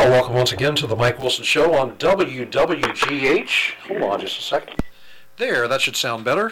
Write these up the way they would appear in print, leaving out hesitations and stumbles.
Well, welcome once again to the Mike Wilson Show on WWGH. Hold on just a second. There, that should sound better.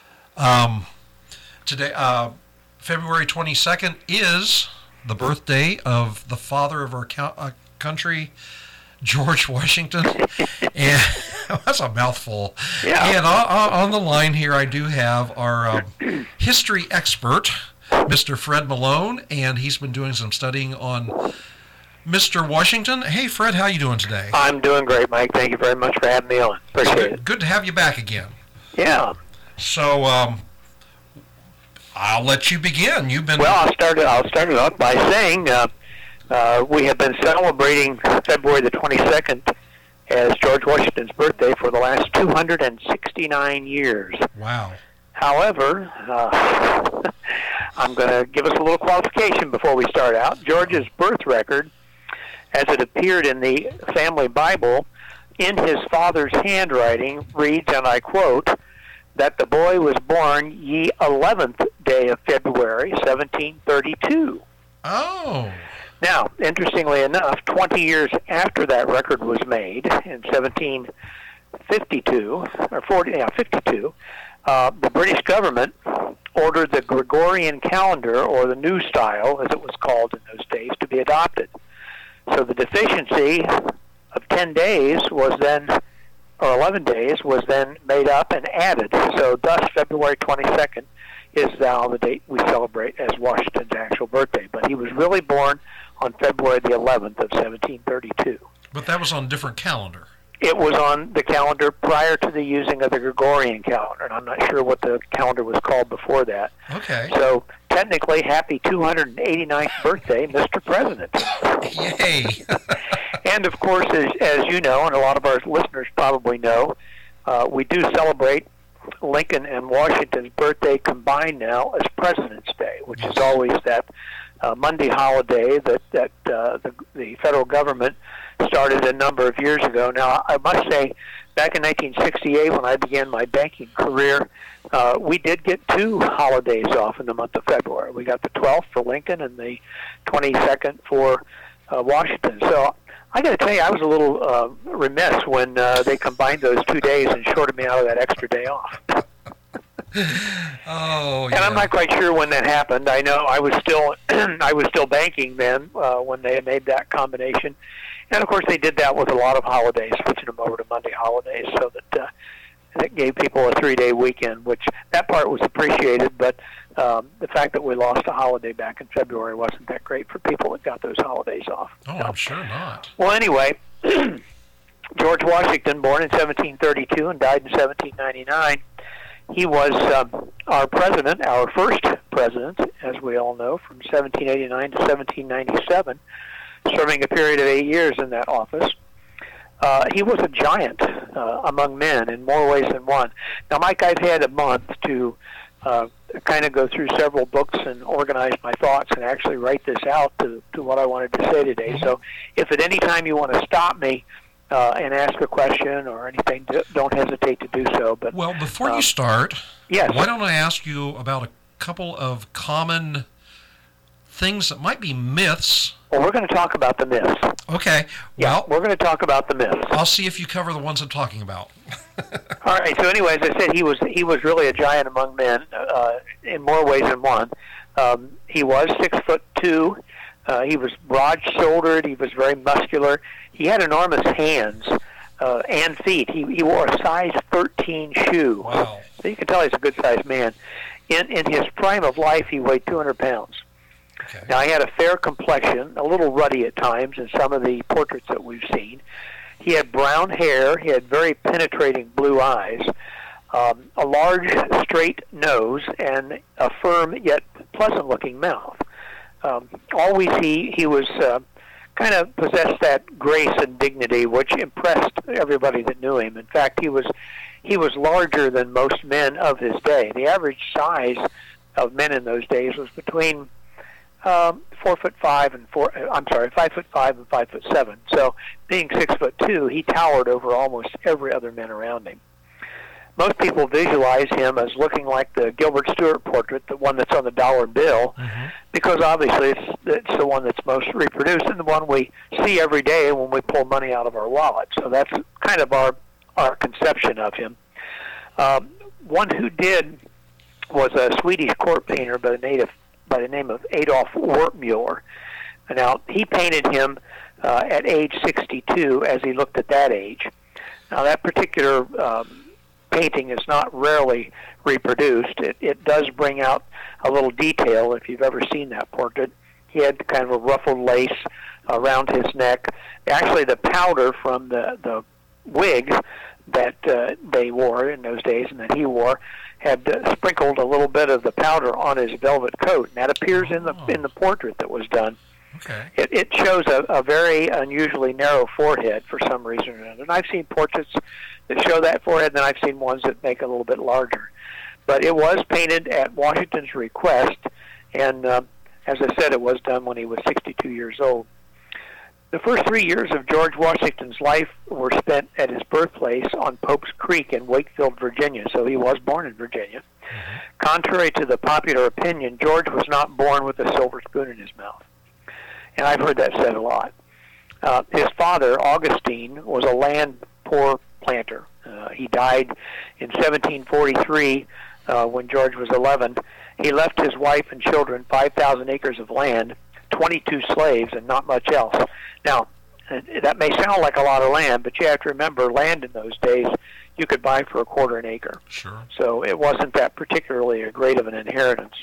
Today, February 22nd is the birthday of the father of our country, George Washington. And that's a mouthful. Yeah. And on the line here, I do have our history expert, Mr. Fred Malone, and he's been doing some studying on Mr. Washington. Hey, Fred, how you doing today? I'm doing great, Mike. Thank you very much for having me on. Appreciate it. Good to have you back again. Yeah. So, I'll let you begin. You've been... Well, I'll start it off by saying we have been celebrating February the 22nd as George Washington's birthday for the last 269 years. Wow. However, I'm going to give us a little qualification before we start out. George's birth record, as it appeared in the family Bible, in his father's handwriting, reads, and I quote, that the boy was born ye 11th day of February, 1732. Oh. Now, interestingly enough, 20 years after that record was made, in 1752, or 52, the British government ordered the Gregorian calendar, or the New Style, as it was called in those days, to be adopted. So the deficiency of 10 days was then, or 11 days, was then made up and added. So thus, February 22nd is now the date we celebrate as Washington's actual birthday. But he was really born on February the 11th of 1732. But that was on a different calendar. It was on the calendar prior to the using of the Gregorian calendar, and I'm not sure what the calendar was called before that. Okay. So, technically, happy 289th birthday, Mr. President. Yay. And, of course, as you know, and a lot of our listeners probably know, we do celebrate Lincoln and Washington's birthday combined now as President's Day, which is always that Monday holiday that the federal government started a number of years ago. Now, I must say, back in 1968, when I began my banking career, we did get two holidays off in the month of February. We got the 12th for Lincoln and the 22nd for Washington. So I got to tell you, I was a little remiss when they combined those 2 days and shorted me out of that extra day off. Oh, yeah. And I'm not quite sure when that happened. I know I was still banking then when they made that combination. And, of course, they did that with a lot of holidays, switching them over to Monday holidays so that it gave people a 3-day weekend, which that part was appreciated. But the fact that we lost a holiday back in February wasn't that great for people that got those holidays off. Oh, I'm sure not. Well, anyway, George Washington, born in 1732 and died in 1799, he was our president, our first president, as we all know, from 1789 to 1797, serving a period of 8 years in that office. He was a giant among men in more ways than one. Now, Mike, I've had a month to kind of go through several books and organize my thoughts and actually write this out to what I wanted to say today. So if at any time you want to stop me and ask a question or anything, don't hesitate to do so. But well, before you start, yes. Why don't I ask you about a couple of common things that might be myths? Well, we're going to talk about the myths. Okay. Yeah, Well, we're going to talk about the myths. I'll see if you cover the ones I'm talking about. All right. So, anyway, as I said, he was really a giant among men in more ways than one. He was 6'2". He was broad-shouldered. He was very muscular. He had enormous hands and feet. He wore a size 13 shoe. Wow. So you can tell he's a good-sized man. In his prime of life, he weighed 200 pounds. Okay. Now, he had a fair complexion, a little ruddy at times in some of the portraits that we've seen. He had brown hair. He had very penetrating blue eyes, a large, straight nose, and a firm yet pleasant-looking mouth. Always he was kind of possessed that grace and dignity which impressed everybody that knew him. In fact, he was larger than most men of his day. The average size of men in those days was between 5'5" and 5'7". So, being 6'2", he towered over almost every other man around him. Most people visualize him as looking like the Gilbert Stuart portrait that one that's on the dollar bill, because obviously it's the one that's most reproduced and the one we see every day when we pull money out of our wallet. So that's kind of our conception of him. One who did was a Swedish court painter by the name of Adolf Wertmuller. Now, he painted him at age 62 as he looked at that age. Now, that particular painting is not rarely reproduced. It does bring out a little detail if you've ever seen that portrait. He had kind of a ruffled lace around his neck. Actually, the powder from the wig that they wore in those days and that he wore had sprinkled a little bit of the powder on his velvet coat, and that appears in the portrait that was done. Okay. It shows a very unusually narrow forehead for some reason or another. And I've seen portraits that show that forehead, and then I've seen ones that make it a little bit larger. But it was painted at Washington's request, and as I said, it was done when he was 62 years old. The first 3 years of George Washington's life were spent at his birthplace on Pope's Creek in Wakefield, Virginia, so he was born in Virginia. Contrary to the popular opinion, George was not born with a silver spoon in his mouth. And I've heard that said a lot. His father, Augustine, was a land poor planter. He died in 1743 when George was 11. He left his wife and children 5,000 acres of land, 22 slaves, and not much else. Now, that may sound like a lot of land, but you have to remember, land in those days you could buy for a quarter an acre. Sure. So it wasn't that particularly great of an inheritance.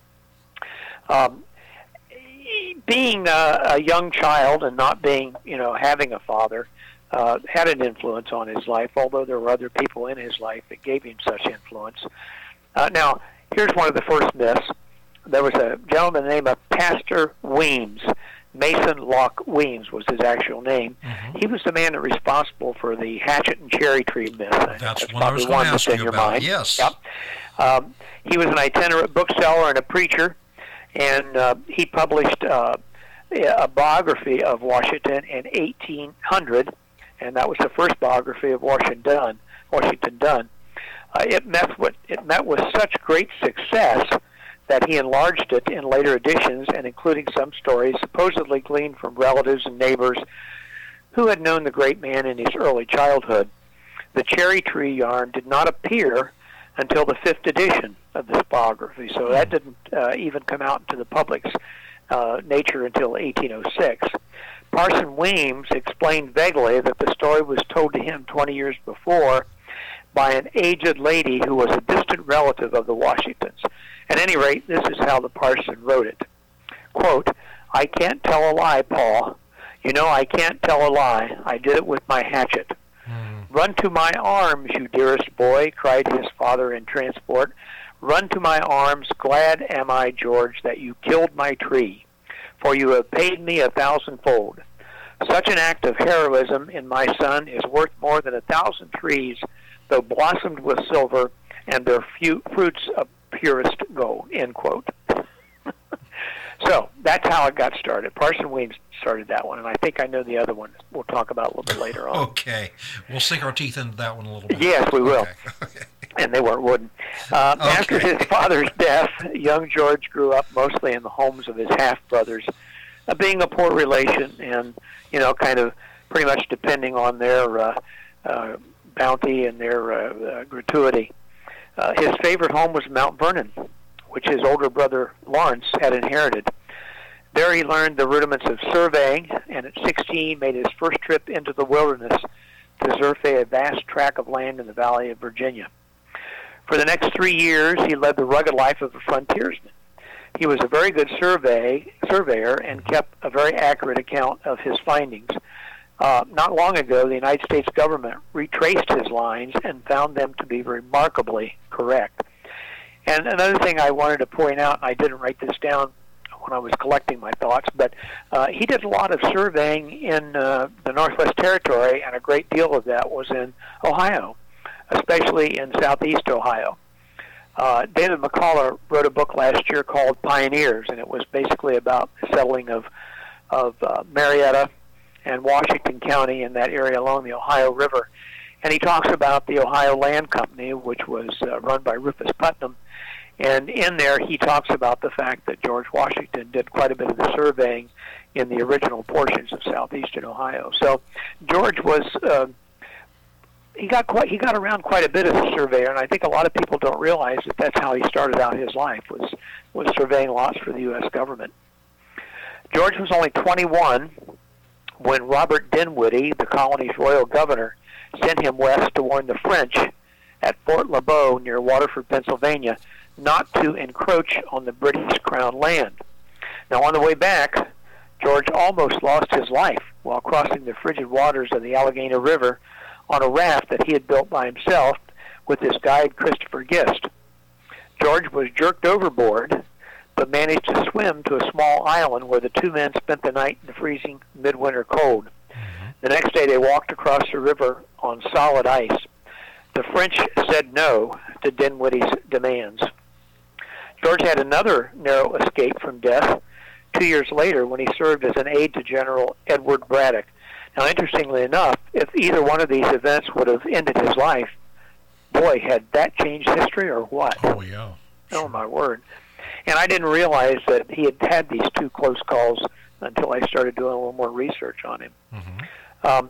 Being a young child and not being, having a father had an influence on his life, although there were other people in his life that gave him such influence. Now, here's one of the first myths. There was a gentleman named Pastor Weems. Mason Locke Weems was his actual name. He was the man that was responsible for the hatchet and cherry tree myth. That's what I was going to ask you about. Mind. Yes. Yep. He was an itinerant bookseller and a preacher, and he published a biography of Washington in 1800, and that was the first biography of Washington done. It met with such great success that he enlarged it in later editions, and including some stories supposedly gleaned from relatives and neighbors who had known the great man in his early childhood. The cherry tree yarn did not appear until the 5th edition of this biography, so that didn't even come out into the public's nature until 1806. Parson Weems explained vaguely that the story was told to him 20 years before by an aged lady who was a distant relative of the Washingtons. At any rate, this is how the parson wrote it. Quote, "I can't tell a lie, Paul. You know I can't tell a lie. I did it with my hatchet." "Run to my arms, you dearest boy," cried his father in transport. "Run to my arms. Glad am I, George, that you killed my tree, for you have paid me 1,000-fold. Such an act of heroism in my son is worth more than 1,000 trees, though blossomed with silver, and their fruits of purest gold," end quote. So that's how it got started. Parson Weems started that one, and I think I know the other one we'll talk about a little bit later on. Okay. We'll sink our teeth into that one a little bit. Yes, we will. Okay. And they weren't wooden. After his father's death, young George grew up mostly in the homes of his half-brothers, being a poor relation and, kind of pretty much depending on their bounty and their gratuity. His favorite home was Mount Vernon, which his older brother Lawrence had inherited. There he learned the rudiments of surveying, and at 16 made his first trip into the wilderness to survey a vast tract of land in the Valley of Virginia. For the next 3 years, he led the rugged life of a frontiersman. He was a very good surveyor and kept a very accurate account of his findings. Not long ago, the United States government retraced his lines and found them to be remarkably correct. And another thing I wanted to point out, I didn't write this down when I was collecting my thoughts, but he did a lot of surveying in the Northwest Territory, and a great deal of that was in Ohio, especially in southeast Ohio. David McCullough wrote a book last year called Pioneers, and it was basically about the settling of Marietta and Washington County in that area along the Ohio River. And he talks about the Ohio Land Company, which was run by Rufus Putnam. And in there, he talks about the fact that George Washington did quite a bit of the surveying in the original portions of southeastern Ohio. So George was he got around quite a bit as a surveyor, and I think a lot of people don't realize that that's how he started out his life, was surveying lots for the U.S. government. George was only 21 when Robert Dinwiddie, the colony's royal governor, sent him west to warn the French at Fort Labeau near Waterford, Pennsylvania, not to encroach on the British Crown land. Now, on the way back, George almost lost his life while crossing the frigid waters of the Allegheny River on a raft that he had built by himself with his guide, Christopher Gist. George was jerked overboard, but managed to swim to a small island where the two men spent the night in the freezing midwinter cold. The next day, they walked across the river on solid ice. The French said no to Dinwiddie's demands. George had another narrow escape from death 2 years later when he served as an aide to General Edward Braddock. Now, interestingly enough, if either one of these events would have ended his life, boy, had that changed history or what? Oh, yeah. Oh, my word. And I didn't realize that he had had these two close calls until I started doing a little more research on him. Mm-hmm.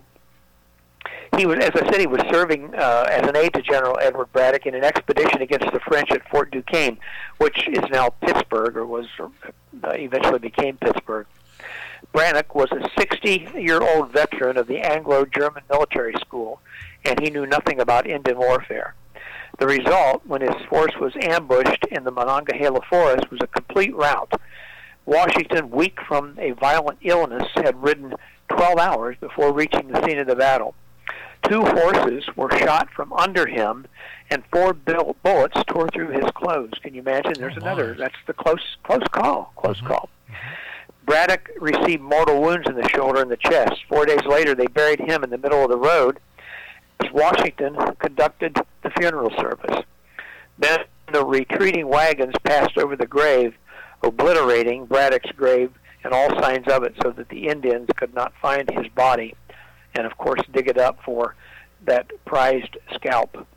He was, as I said, he was serving as an aide to General Edward Braddock in an expedition against the French at Fort Duquesne, which is now Pittsburgh, or was eventually became Pittsburgh. Braddock was a 60-year-old veteran of the Anglo-German military school, and he knew nothing about Indian warfare. The result, when his force was ambushed in the Monongahela Forest, was a complete rout. Washington, weak from a violent illness, had ridden 12 hours before reaching the scene of the battle. 2 horses were shot from under him, and 4 bullets tore through his clothes. Can you imagine? There's another. That's the close call. Close call. Braddock received mortal wounds in the shoulder and the chest. 4 days later, they buried him in the middle of the road as Washington conducted the funeral service. Then the retreating wagons passed over the grave, obliterating Braddock's grave and all signs of it so that the Indians could not find his body and, of course, dig it up for that prized scalp,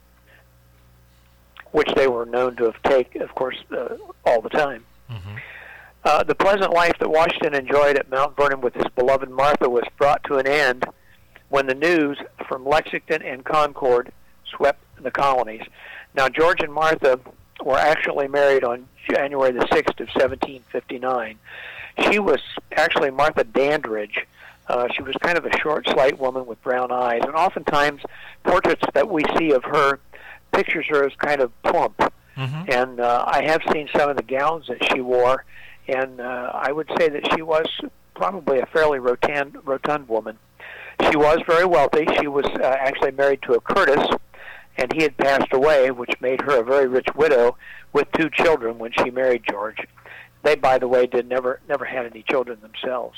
which they were known to have taken, of course, all the time. Mm-hmm. The pleasant life that Washington enjoyed at Mount Vernon with his beloved Martha was brought to an end when the news from Lexington and Concord swept the colonies. Now, George and Martha were actually married on January the 6th of 1759. She was actually Martha Dandridge. She was kind of a short, slight woman with brown eyes, and oftentimes portraits that we see of her pictures her as kind of plump. Mm-hmm. And I have seen some of the gowns that she wore, and I would say that she was probably a fairly rotund woman. She was very wealthy. She was actually married to a Curtis, and he had passed away, which made her a very rich widow with 2 children when she married George. They, by the way, never had any children themselves.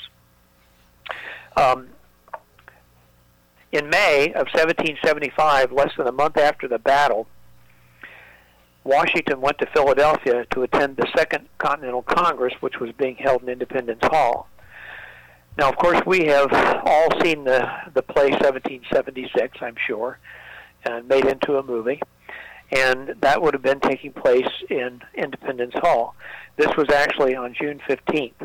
In May of 1775, less than a month after the battle, Washington went to Philadelphia to attend the Second Continental Congress, which was being held in Independence Hall. Now, of course, we have all seen the play 1776, I'm sure, and made into a movie, and that would have been taking place in Independence Hall. This was actually on June 15th.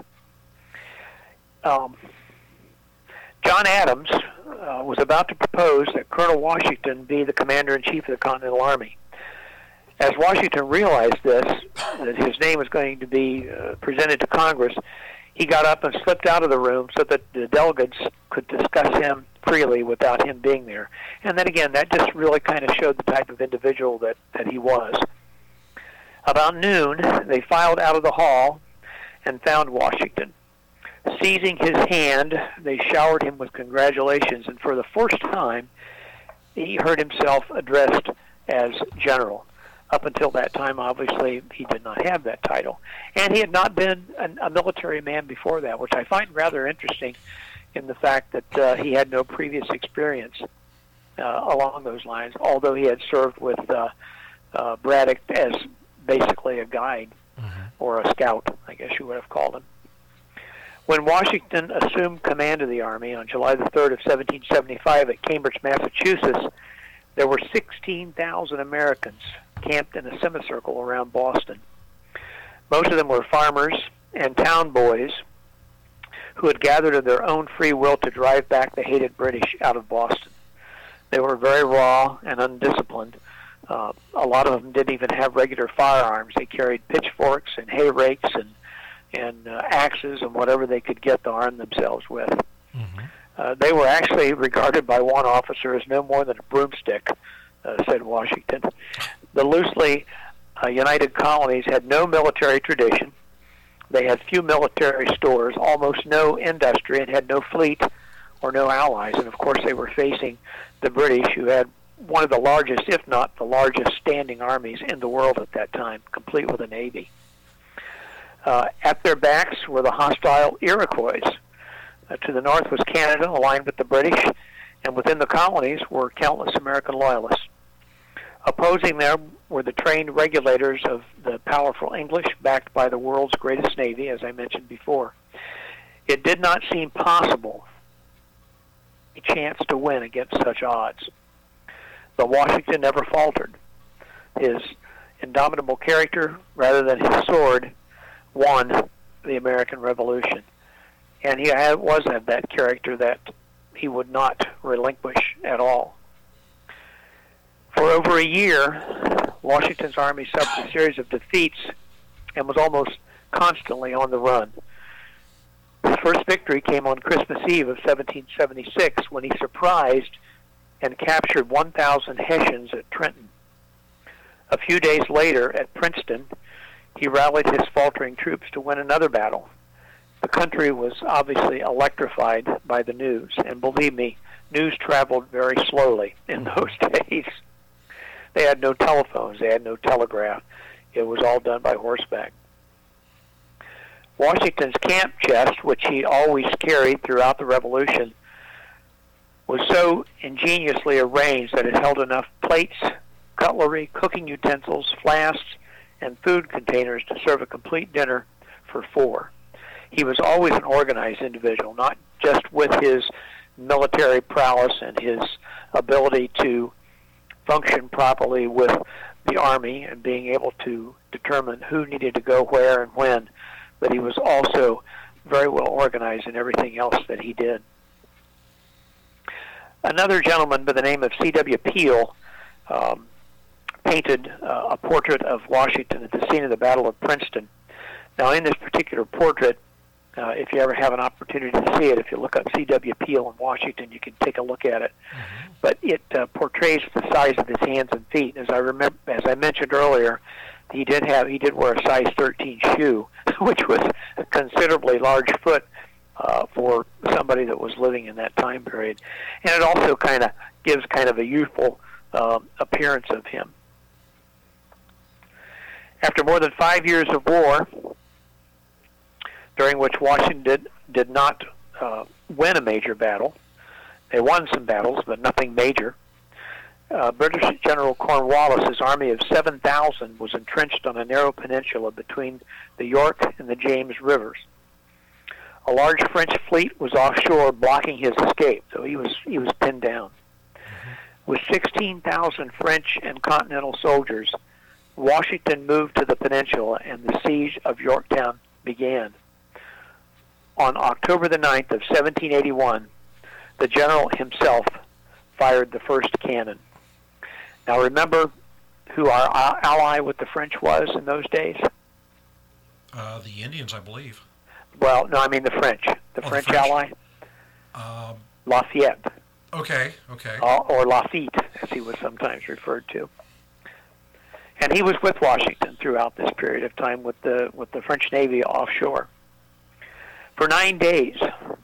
John Adams was about to propose that Colonel Washington be the commander-in-chief of the Continental Army. As Washington realized this, that his name was going to be presented to Congress, he got up and slipped out of the room so that the delegates could discuss him freely without him being there. And then again, that just really kind of showed the type of individual that he was. About noon, they filed out of the hall and found Washington. Seizing his hand, they showered him with congratulations, and for the first time, he heard himself addressed as general. Up until that time, obviously, he did not have that title. And he had not been a military man before that, which I find rather interesting in the fact that he had no previous experience along those lines, although he had served with Braddock as basically a guide or a scout, I guess you would have called him. When Washington assumed command of the Army on July the 3rd of 1775 at Cambridge, Massachusetts, there were 16,000 Americans camped in a semicircle around Boston. Most of them were farmers and town boys who had gathered of their own free will to drive back the hated British out of Boston. They were very raw and undisciplined. A lot of them didn't even have regular firearms. They carried pitchforks and hay rakes and axes and whatever they could get to arm themselves with. They were actually regarded by one officer as no more than a broomstick, said Washington. The loosely united colonies had no military tradition. They had few military stores, almost no industry, and had no fleet or no allies. And of course they were facing the British, who had one of the largest, if not the largest, standing armies in the world at that time, complete with a navy. At their backs were the hostile Iroquois. To the north was Canada, aligned with the British, and within the colonies were countless American loyalists. Opposing them were the trained regulators of the powerful English, backed by the world's greatest navy, as I mentioned before. It did not seem possible a chance to win against such odds. But Washington never faltered. His indomitable character, rather than his sword, won the American Revolution. And he was of that character that he would not relinquish at all. For over a year, Washington's army suffered a series of defeats and was almost constantly on the run. His first victory came on Christmas Eve of 1776 when he surprised and captured 1,000 Hessians at Trenton. A few days later, at Princeton, he rallied his faltering troops to win another battle. The country was obviously electrified by the news, and believe me, news traveled very slowly in those days. They had no telephones, they had no telegraph. It was all done by horseback. Washington's camp chest, which he always carried throughout the Revolution, was so ingeniously arranged that it held enough plates, cutlery, cooking utensils, flasks, and food containers to serve a complete dinner for 4. He was always an organized individual, not just with his military prowess and his ability to function properly with the army and being able to determine who needed to go where and when, but he was also very well organized in everything else that he did. Another gentleman by the name of C.W. Peel painted a portrait of Washington at the scene of the Battle of Princeton. Now, in this particular portrait, if you ever have an opportunity to see it, if you look up C.W. Peel in Washington, you can take a look at it. But it portrays the size of his hands and feet. As I mentioned earlier, he did wear a size 13 shoe, which was a considerably large foot for somebody that was living in that time period. And it also kind of gives kind of a youthful appearance of him. After more than 5 years of war, during which Washington did not win a major battle, they won some battles, but nothing major, British General Cornwallis's army of 7,000 was entrenched on a narrow peninsula between the York and the James rivers. A large French fleet was offshore blocking his escape, so he was pinned down. With 16,000 French and Continental soldiers, Washington moved to the peninsula and the siege of Yorktown began. On October the 9th of 1781, the general himself fired the first cannon. Now remember who our ally with the French was in those days? The Indians, I believe. Well, no, I mean the French. The French ally? Lafayette. Okay. Or Lafitte, as he was sometimes referred to. And he was with Washington throughout this period of time with the French Navy offshore. For 9 days,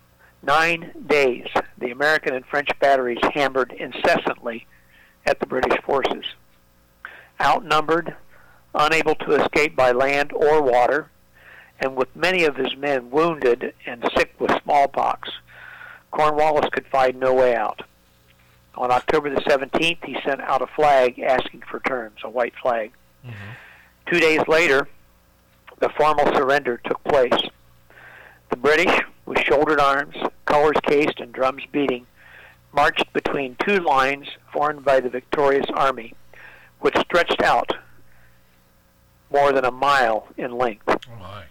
the American and French batteries hammered incessantly at the British forces. Outnumbered, unable to escape by land or water, and with many of his men wounded and sick with smallpox, Cornwallis could find no way out. On October the 17th, he sent out a flag asking for terms, a white flag. 2 days later, the formal surrender took place. The British, with shouldered arms, colors cased, and drums beating, marched between two lines formed by the victorious army, which stretched out more than a mile in length. Oh, my.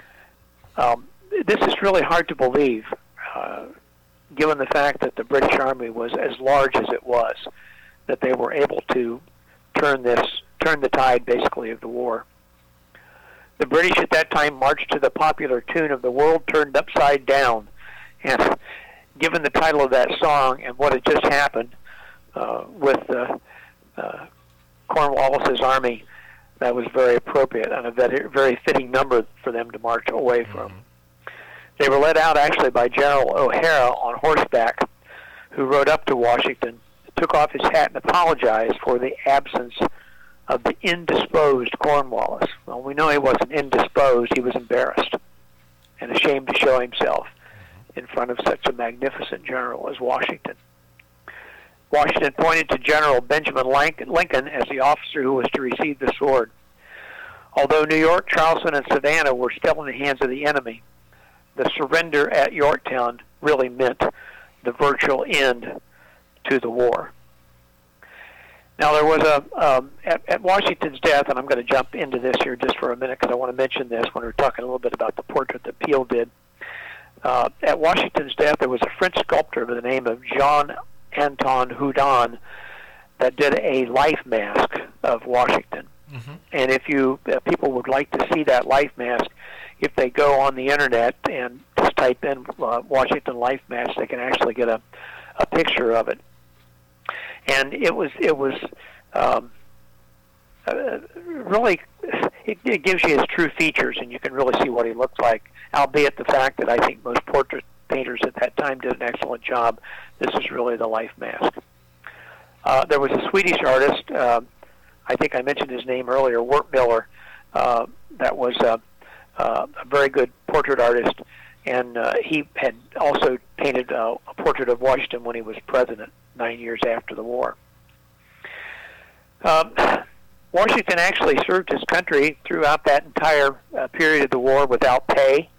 This is really hard to believe, given the fact that the British Army was as large as it was, that they were able to turn the tide, basically, of the war. The British at that time marched to the popular tune of "The World Turned Upside Down," and given the title of that song and what had just happened with Cornwallis's army, that was very appropriate and a very fitting number for them to march away from. They were led out actually by General O'Hara on horseback, who rode up to Washington, took off his hat and apologized for the absence of the indisposed Cornwallis. Well, we know he wasn't indisposed, he was embarrassed and ashamed to show himself in front of such a magnificent general as Washington. Washington pointed to General Benjamin Lincoln as the officer who was to receive the sword. Although New York, Charleston, and Savannah were still in the hands of the enemy, the surrender at Yorktown really meant the virtual end to the war. Now, there was at Washington's death, and I'm going to jump into this here just for a minute because I want to mention this when we're talking a little bit about the portrait that Peale did. At Washington's death, there was a French sculptor by the name of Jean-Antoine Houdon that did a life mask of Washington. Mm-hmm. And if people would like to see that life mask, if they go on the internet and just type in Washington life mask, they can actually get a picture of it. And it was really, it gives you his true features, and you can really see what he looks like, albeit the fact that I think most portrait painters at that time did an excellent job. This is really the life mask. There was a Swedish artist, I think I mentioned his name earlier, Wirt Miller, that was a very good portrait artist, and he had also painted a portrait of Washington when he was president 9 years after the war. Washington actually served his country throughout that entire period of the war without pay,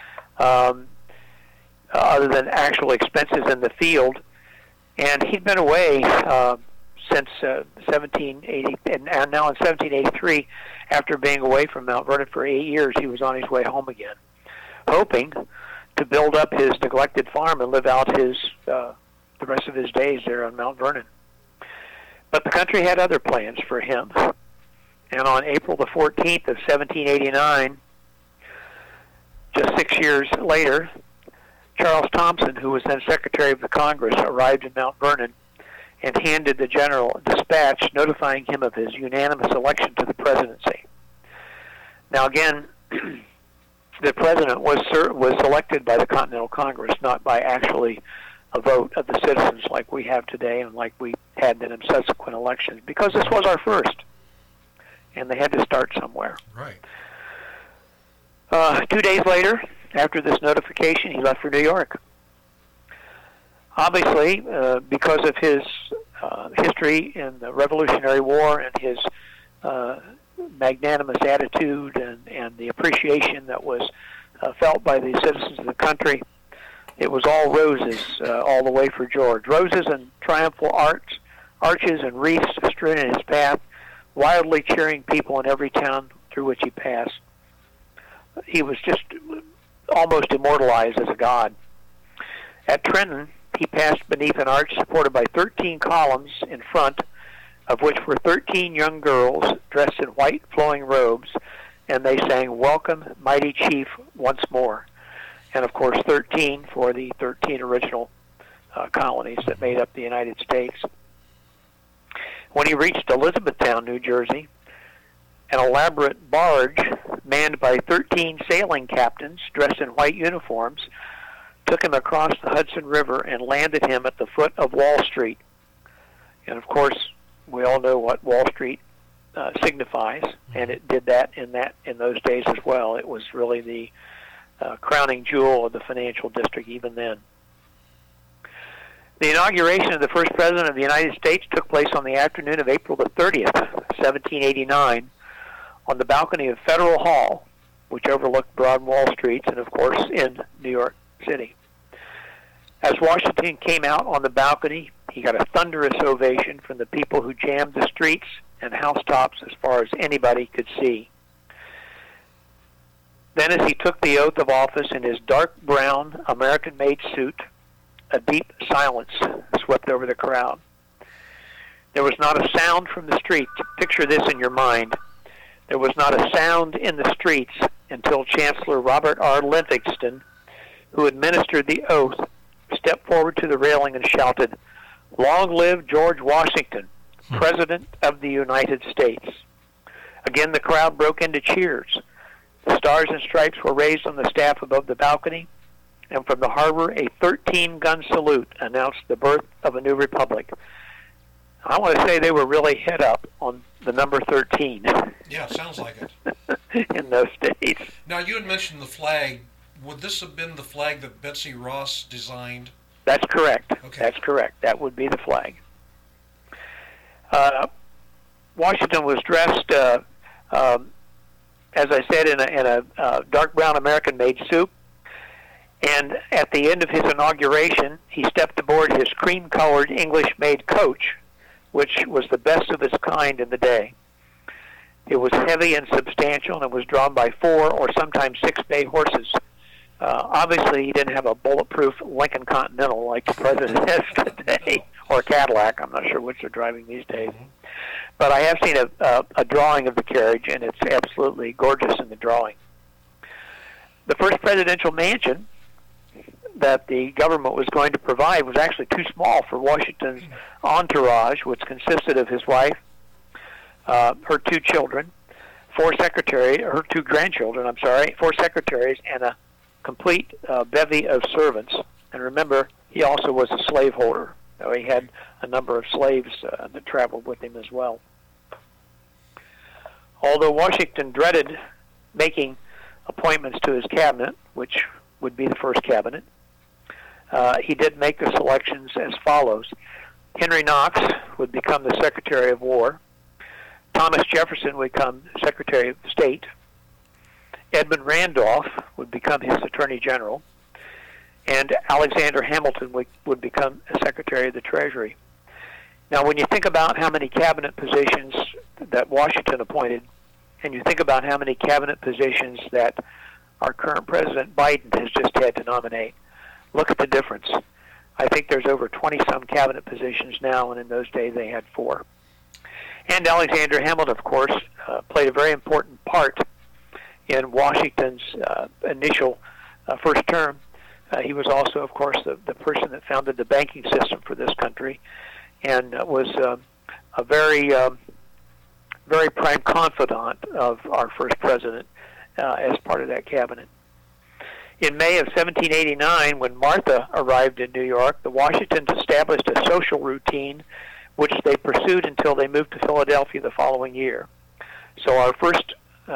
other than actual expenses in the field, and he'd been away since 1780, and now in 1783, after being away from Mount Vernon for 8 years, he was on his way home again, hoping to build up his neglected farm and live out the rest of his days there on Mount Vernon. But the country had other plans for him, and on April the 14th of 1789, just 6 years later, Charles Thompson, who was then Secretary of the Congress, arrived in Mount Vernon and handed the general a dispatch notifying him of his unanimous election to the presidency. Now again, the president was selected by the Continental Congress, not by actually a vote of the citizens like we have today and like we had in subsequent elections, because this was our first, and they had to start somewhere. Right. 2 days later, after this notification, he left for New York. Obviously, because of his history in the Revolutionary War and his magnanimous attitude and the appreciation that was felt by the citizens of the country, it was all roses all the way for George. Roses and triumphal arches and wreaths strewn in his path, wildly cheering people in every town through which he passed. He was just almost immortalized as a god. At Trenton, he passed beneath an arch supported by 13 columns in front, of which were 13 young girls dressed in white flowing robes, and they sang "Welcome, Mighty Chief," once more. And of course 13 for the 13 original colonies that made up the United States. When he reached Elizabethtown, New Jersey, an elaborate barge manned by 13 sailing captains dressed in white uniforms took him across the Hudson River and landed him at the foot of Wall Street. And of course, we all know what Wall Street signifies, and it did that in those days as well. It was really the crowning jewel of the financial district even then. The inauguration of the first president of the United States took place on the afternoon of April the 30th, 1789, on the balcony of Federal Hall, which overlooked broad Wall Street and, of course, in New York City. As Washington came out on the balcony, he got a thunderous ovation from the people who jammed the streets and housetops as far as anybody could see. Then as he took the oath of office in his dark brown American-made suit, a deep silence swept over the crowd. There was not a sound from the streets. Picture this in your mind. There was not a sound in the streets until Chancellor Robert R. Livingston, who administered the oath, stepped forward to the railing and shouted, "Long live George Washington, President of the United States." Again, the crowd broke into cheers. The stars and stripes were raised on the staff above the balcony, and from the harbor a 13-gun salute announced the birth of a new republic. I want to say they were really head up on the number 13. Yeah, sounds like it. In those days. Now, you had mentioned the flag. Would this have been the flag that Betsy Ross designed? That's correct. Okay. That's correct. That would be the flag. Washington was dressed, as I said, in a dark brown American-made suit. And at the end of his inauguration, he stepped aboard his cream-colored English-made coach, which was the best of its kind in the day. It was heavy and substantial, and it was drawn by 4 or sometimes 6 bay horses. Obviously, he didn't have a bulletproof Lincoln Continental like the president has today, or a Cadillac. I'm not sure which they're driving these days. But I have seen a drawing of the carriage, and it's absolutely gorgeous in the drawing. The first presidential mansion that the government was going to provide was actually too small for Washington's entourage, which consisted of his wife, her 2 children, 4 grandchildren, 4 secretaries, and a complete bevy of servants. And remember, he also was a slaveholder. So he had a number of slaves that traveled with him as well. Although Washington dreaded making appointments to his cabinet, which would be the first cabinet, he did make the selections as follows. Henry Knox would become the Secretary of War. Thomas Jefferson would become Secretary of State. Edmund Randolph would become his Attorney General. And Alexander Hamilton would become Secretary of the Treasury. Now, when you think about how many cabinet positions that Washington appointed, and you think about how many cabinet positions that our current President Biden has just had to nominate, look at the difference. I think there's over 20-some cabinet positions now, and in those days they had 4. And Alexander Hamilton, of course, played a very important part in Washington's initial first term. He was also, of course, the person that founded the banking system for this country, and was a very prime confidant of our first president as part of that cabinet. In May of 1789, when Martha arrived in New York, the Washingtons established a social routine which they pursued until they moved to Philadelphia the following year. So our first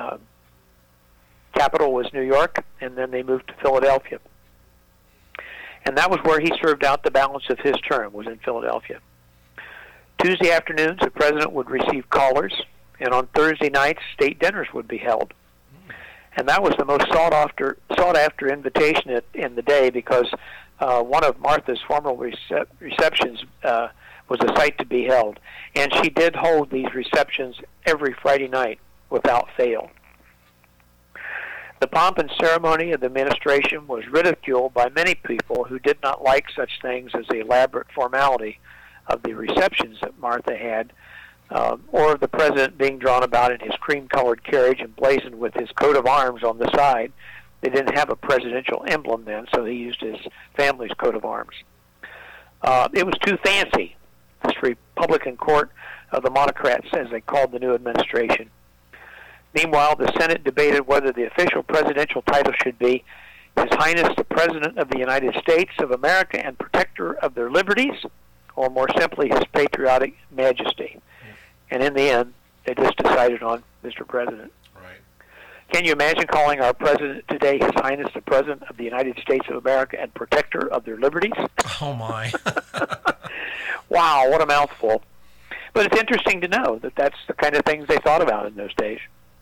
capital was New York, and then they moved to Philadelphia. And that was where he served out the balance of his term, was in Philadelphia. Tuesday afternoons, the president would receive callers, and on Thursday nights, state dinners would be held. And that was the most sought-after invitation in the day, because one of Martha's formal receptions was a sight to be held. And she did hold these receptions every Friday night without fail. The pomp and ceremony of the administration was ridiculed by many people who did not like such things as the elaborate formality of the receptions that Martha had, or of the president being drawn about in his cream-colored carriage emblazoned with his coat of arms on the side. They didn't have a presidential emblem then, so he used his family's coat of arms. It was too fancy, this Republican court of the monocrats, as they called the new administration. Meanwhile, the Senate debated whether the official presidential title should be His Highness the President of the United States of America and Protector of their Liberties, or more simply, His Patriotic Majesty. And in the end, they just decided on Mr. President. Right. Can you imagine calling our president today His Highness the President of the United States of America and Protector of their Liberties? Oh, my. Wow, what a mouthful. But it's interesting to know that that's the kind of things they thought about in those days.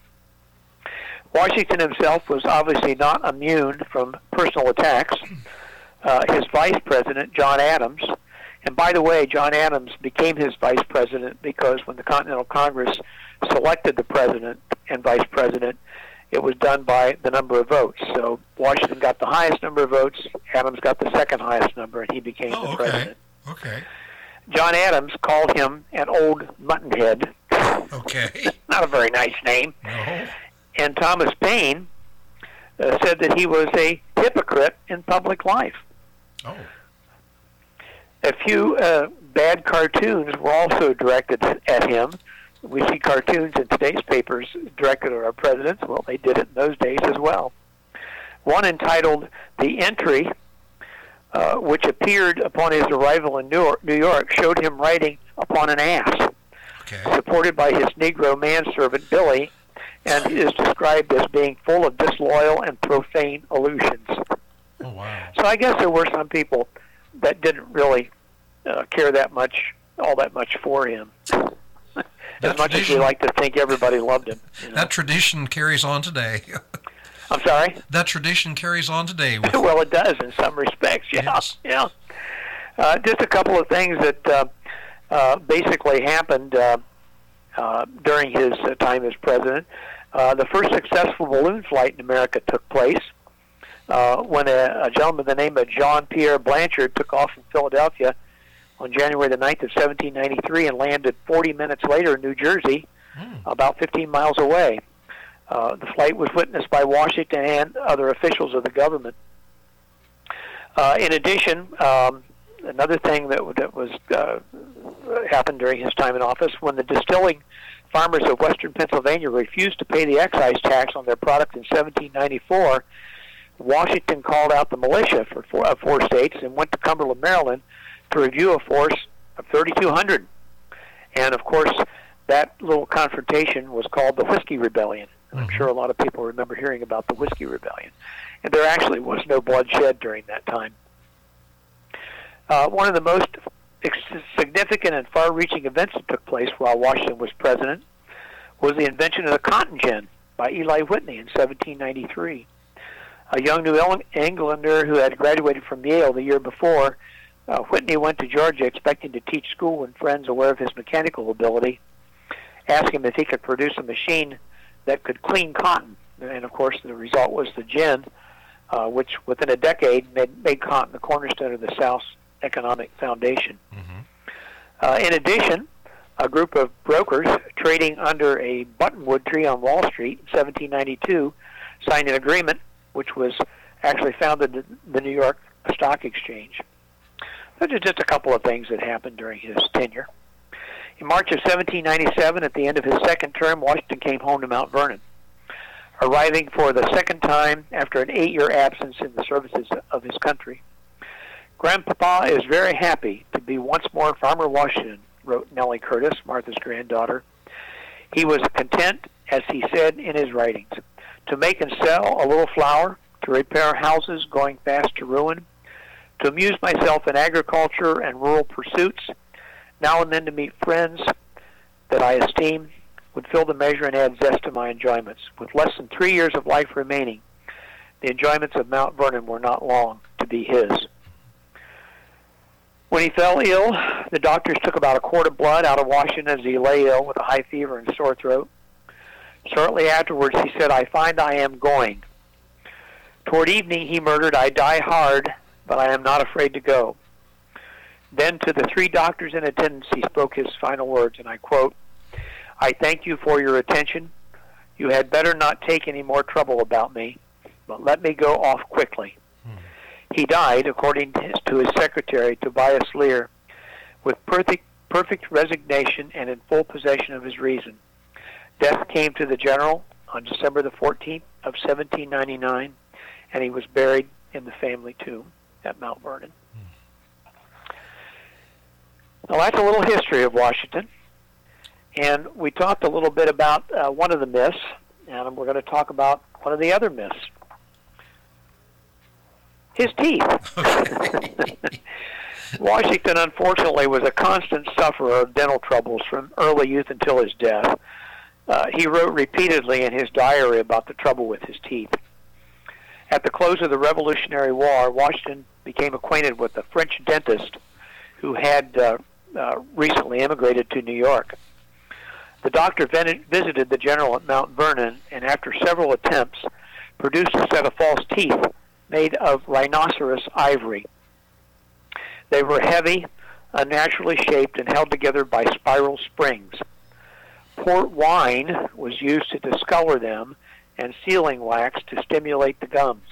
Washington himself was obviously not immune from personal attacks. His vice president, John Adams, and by the way, John Adams became his vice president because when the Continental Congress selected the president and vice president, it was done by the number of votes. So Washington got the highest number of votes, Adams got the second highest number, and he became the president. Okay. John Adams called him an old muttonhead. Okay. Not a very nice name. No. And Thomas Paine said that he was a hypocrite in public life. Oh. A few bad cartoons were also directed at him. We see cartoons in today's papers directed at our presidents. Well, they did it in those days as well. One entitled The Entry, which appeared upon his arrival in New York, showed him riding upon an ass, supported by his Negro manservant, Billy, and is described as being full of disloyal and profane allusions. Oh, wow. So I guess there were some people that didn't really care all that much for him. As much as we like to think everybody loved him. That tradition carries on today. I'm sorry? That tradition carries on today. Well, it does in some respects, yeah. Yes. Yeah. Just a couple of things that basically happened during his time as president. The first successful balloon flight in America took place when a gentleman by the name of John Pierre Blanchard took off from Philadelphia on January the 9th of 1793 and landed 40 minutes later in New Jersey, about 15 miles away. The flight was witnessed by Washington and other officials of the government. In addition, another thing that was happened during his time in office, when the distilling farmers of western Pennsylvania refused to pay the excise tax on their product in 1794, Washington called out the militia for four states and went to Cumberland, Maryland, to review a force of 3,200. And, of course, that little confrontation was called the Whiskey Rebellion. And I'm sure a lot of people remember hearing about the Whiskey Rebellion. And there actually was no bloodshed during that time. One of the most significant and far-reaching events that took place while Washington was president was the invention of the cotton gin by Eli Whitney in 1793. A young New Englander who had graduated from Yale the year before, Whitney went to Georgia expecting to teach school when friends, aware of his mechanical ability, asked him if he could produce a machine that could clean cotton. And, of course, the result was the gin, which within a decade made cotton the cornerstone of the South's economic foundation. In addition, a group of brokers trading under a buttonwood tree on Wall Street in 1792 signed an agreement which was actually founded the New York Stock Exchange. Those are just a couple of things that happened during his tenure. In March of 1797, at the end of his second term, Washington came home to Mount Vernon, arriving for the second time after an 8-year absence in the services of his country. Grandpapa is very happy to be once more Farmer Washington, wrote Nellie Curtis, Martha's granddaughter. He was content, as he said in his writings, to make and sell a little flour, to repair houses going fast to ruin, to amuse myself in agriculture and rural pursuits, now and then to meet friends that I esteem, would fill the measure and add zest to my enjoyments. With less than 3 years of life remaining, the enjoyments of Mount Vernon were not long to be his. When he fell ill, the doctors took about a quart of blood out of Washington as he lay ill with a high fever and sore throat. Shortly afterwards, he said, "I find I am going." Toward evening, he murmured, "I die hard, but I am not afraid to go." Then to the 3 doctors in attendance, he spoke his final words, and I quote, "I thank you for your attention. You had better not take any more trouble about me, but let me go off quickly." He died, according to his secretary, Tobias Lear, with perfect resignation and in full possession of his reason. Death came to the general on December the 14th of 1799, and he was buried in the family tomb at Mount Vernon. Now that's a little history of Washington, and we talked a little bit about one of the myths, and we're going to talk about one of the other myths. His teeth. Washington, unfortunately, was a constant sufferer of dental troubles from early youth until his death. He wrote repeatedly in his diary about the trouble with his teeth. At the close of the Revolutionary War, Washington became acquainted with a French dentist who had recently immigrated to New York. The doctor visited the general at Mount Vernon, and after several attempts, produced a set of false teeth made of rhinoceros ivory. They were heavy, unnaturally shaped, and held together by spiral springs. Port wine was used to discolor them, and sealing wax to stimulate the gums.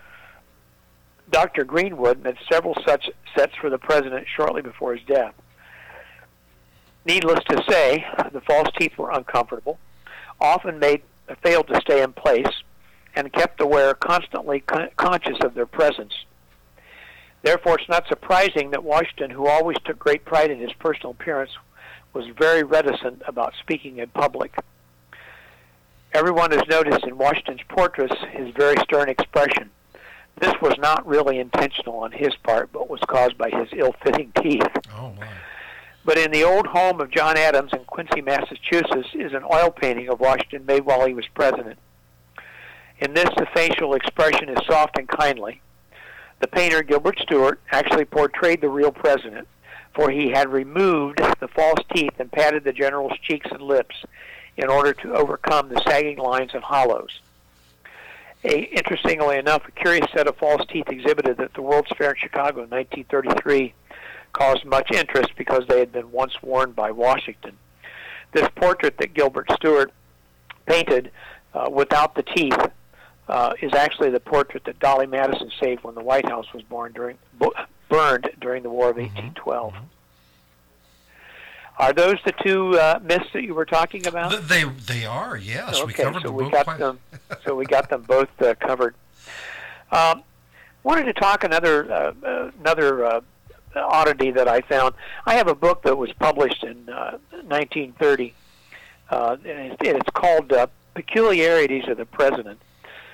Dr. Greenwood made several such sets for the president shortly before his death. Needless to say, the false teeth were uncomfortable, often failed to stay in place, and kept the wearer constantly conscious of their presence. Therefore, it's not surprising that Washington, who always took great pride in his personal appearance, was very reticent about speaking in public. Everyone has noticed in Washington's portraits his very stern expression. This was not really intentional on his part, but was caused by his ill-fitting teeth. Oh, my. But in the old home of John Adams in Quincy, Massachusetts, is an oil painting of Washington made while he was president. In this, the facial expression is soft and kindly. The painter, Gilbert Stuart, actually portrayed the real president, for he had removed the false teeth and patted the general's cheeks and lips in order to overcome the sagging lines and hollows. Interestingly enough, a curious set of false teeth exhibited at the World's Fair in Chicago in 1933 caused much interest because they had been once worn by Washington. This portrait that Gilbert Stuart painted without the teeth is actually the portrait that Dolly Madison saved when the White House was burned during the War of 1812. Mm-hmm. Are those the two myths that you were talking about? They are, yes. Okay, we covered so them we both. got them. So we got them both covered. Wanted to talk another oddity that I found. I have a book that was published in 1930, and it's called "Peculiarities of the Presidents,"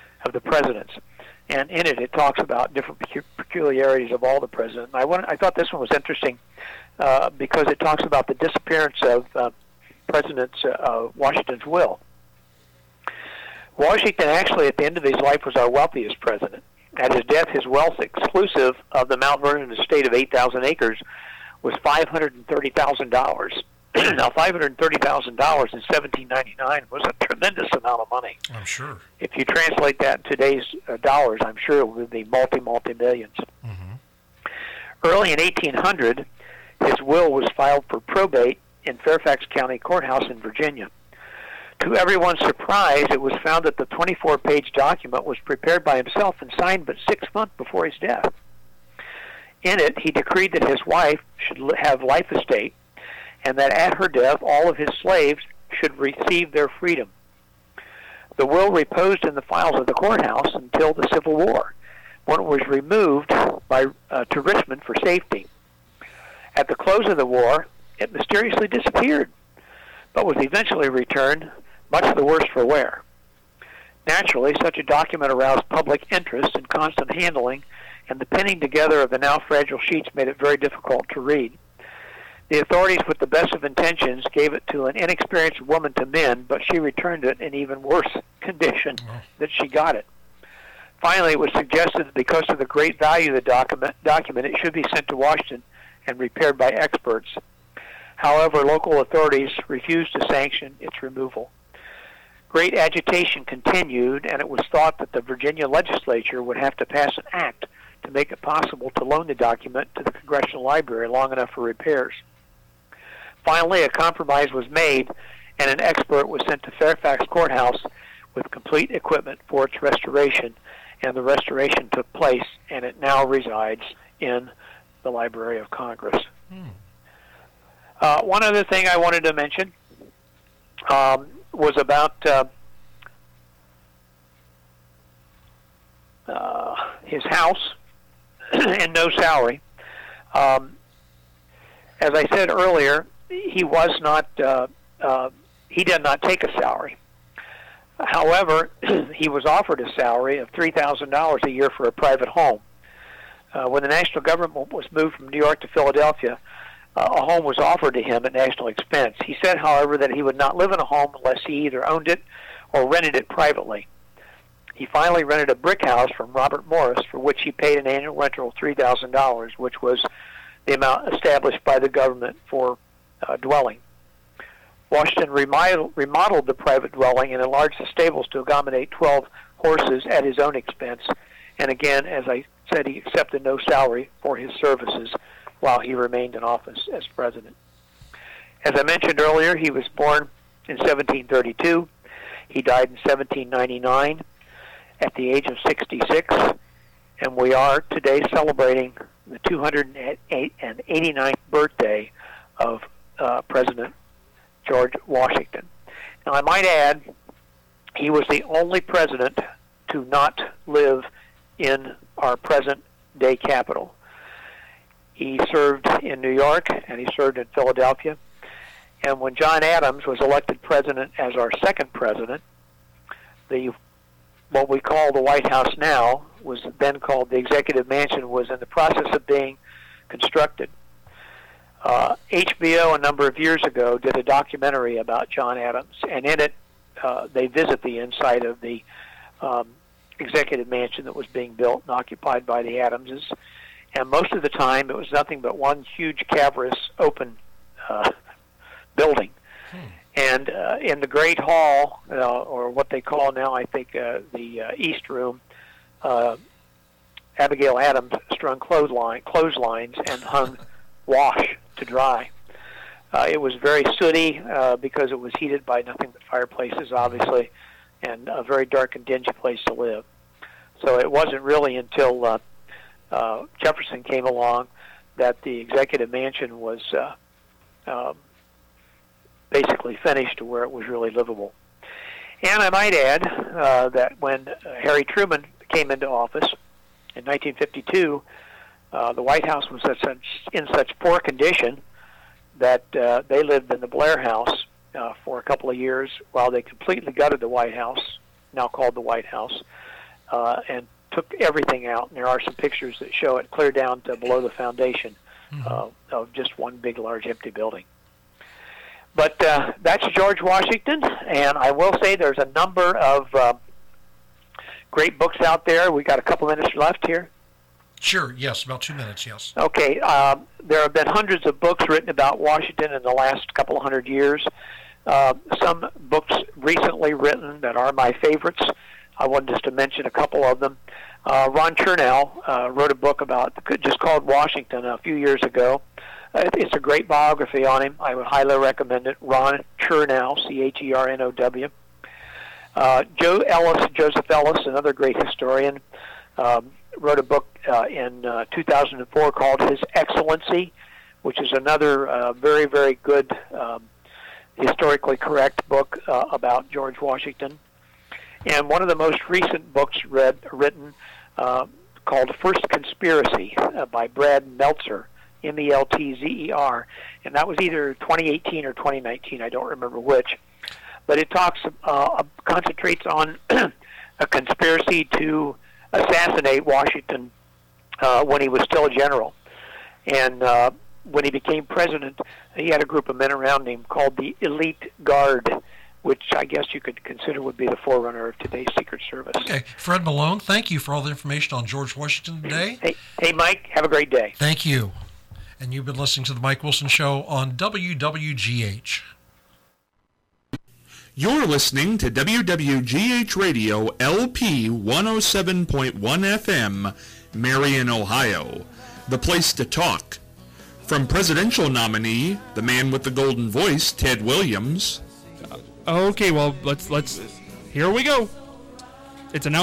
and in it talks about different peculiarities of all the presidents. I thought this one was interesting because it talks about the disappearance of Washington's will. Washington actually, at the end of his life, was our wealthiest president. At his death, his wealth, exclusive of the Mount Vernon estate of 8,000 acres, was $530,000. Now, $530,000 in 1799 was a tremendous amount of money. I'm sure. If you translate that in today's dollars, I'm sure it would be multi-millions. Mm-hmm. Early in 1800, his will was filed for probate in Fairfax County Courthouse in Virginia. To everyone's surprise, it was found that the 24-page document was prepared by himself and signed but 6 months before his death. In it, he decreed that his wife should have life estate, and that at her death, all of his slaves should receive their freedom. The will reposed in the files of the courthouse until the Civil War, when it was removed to Richmond for safety. At the close of the war, it mysteriously disappeared, but was eventually returned, much the worse for wear. Naturally, such a document aroused public interest in constant handling, and the pinning together of the now fragile sheets made it very difficult to read. The authorities, with the best of intentions, gave it to an inexperienced woman to mend, but she returned it in even worse condition than she got it. Finally, it was suggested that because of the great value of the document, it should be sent to Washington and repaired by experts. However, local authorities refused to sanction its removal. Great agitation continued, and it was thought that the Virginia legislature would have to pass an act to make it possible to loan the document to the Congressional Library long enough for repairs. Finally, a compromise was made, and an expert was sent to Fairfax Courthouse with complete equipment for its restoration, and the restoration took place, and it now resides in the Library of Congress. One other thing I wanted to mention was about his house and no salary. As I said earlier, he did not take a salary. However, he was offered a salary of $3,000 a year for a private home. When the national government was moved from New York to Philadelphia, a home was offered to him at national expense. He said, however, that he would not live in a home unless he either owned it or rented it privately. He finally rented a brick house from Robert Morris, for which he paid an annual rental of $3,000, which was the amount established by the government for dwelling. Washington remodeled the private dwelling and enlarged the stables to accommodate 12 horses at his own expense. And again, as I said, he accepted no salary for his services while he remained in office as president. As I mentioned earlier, he was born in 1732. He died in 1799 at the age of 66. And we are today celebrating the 289th birthday of President George Washington. Now, I might add, he was the only president to not live in our present-day capital. He served in New York, and he served in Philadelphia. And when John Adams was elected president as our second president, what we call the White House now, was then called the Executive Mansion, was in the process of being constructed. HBO a number of years ago did a documentary about John Adams, and in it they visit the inside of the Executive Mansion that was being built and occupied by the Adamses. And most of the time it was nothing but one huge cavernous open building. And in the Great Hall, or what they call now, I think, the East Room, Abigail Adams strung clotheslines and hung wash to dry. It was very sooty because it was heated by nothing but fireplaces, obviously, and a very dark and dingy place to live. So it wasn't really until Jefferson came along that the Executive Mansion was basically finished to where it was really livable. And I might add that when Harry Truman came into office in 1952, the White House was in such poor condition that they lived in the Blair House for a couple of years while they completely gutted the White House, now called the White House, and took everything out. And there are some pictures that show it clear down to below the foundation of just one big, large, empty building. But that's George Washington, and I will say there's a number of great books out there. We got a couple minutes left here. Sure, yes, about 2 minutes, yes. Okay, there have been hundreds of books written about Washington in the last couple of hundred years. Some books recently written that are my favorites. I wanted just to mention a couple of them. Ron Chernow wrote a book just called Washington a few years ago. It's a great biography on him. I would highly recommend it. Ron Chernow, Chernow. Joseph Ellis, another great historian, wrote a book in 2004 called His Excellency, which is another very, very good, historically correct book about George Washington. And one of the most recent books written called First Conspiracy by Brad Meltzer, Meltzer, and that was either 2018 or 2019, I don't remember which. But it concentrates on a conspiracy to assassinate Washington when he was still a general. And when he became president, he had a group of men around him called the Elite Guard, which I guess you could consider would be the forerunner of today's Secret Service. Okay. Fred Malone, thank you for all the information on George Washington today. Hey, Mike, have a great day. Thank you. And you've been listening to The Mike Wilson Show on WWGH. You're listening to WWGH Radio LP 107.1 FM, Marion, Ohio, the place to talk. From presidential nominee, the man with the golden voice, Ted Williams. Okay, well, let's here we go. It's announced